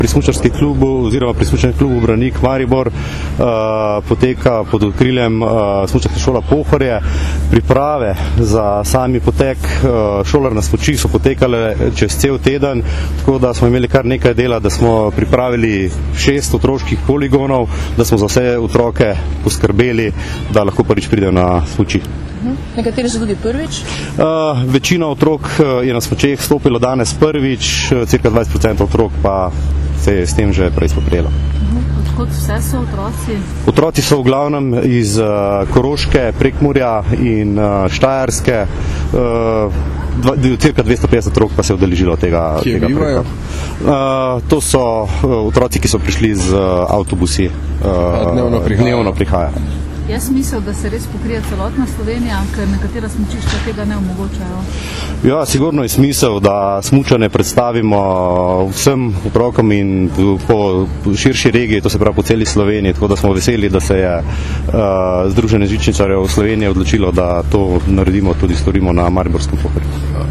pri smučarskem klubu oziroma pri smučarskem klubu Branik Maribor poteka pod okriljem smučarska šola Pohorje. Priprave za sami potek šolar na smučih so potekale čez cel teden, tako da smo imeli kar nekaj dela, da smo pripravili 6 otroških poligonov, da smo za vse otroke poskrbeli, da lahko prvič pridejo na smuči. Nekateri so tudi prvič? Večina otrok je na smučeh stopilo danes prvič, cirka 20% otrok pa se je s tem že prej spoprijelo. Odkot vse so otroci? Otroci so v glavnem iz Koroške, Prekmurja in Štajerske. Cirka 250 otrok pa se je udeležilo tega. Kje bivajo? To so otroci, ki so prišli z avtobusi. Dnevno prihaja. Je smisel, da se res pokrije celotna Slovenija, ker nekatera smučišča tega ne omogočajo? Ja, sigurno je smisel, da smučanje predstavimo vsem otrokom in po širši regiji, to se pravi po celi Sloveniji, tako da smo veseli, da se je Združenje žičničarjev Slovenije odločilo, da to naredimo, tudi storimo na Mariborskem Pohorju.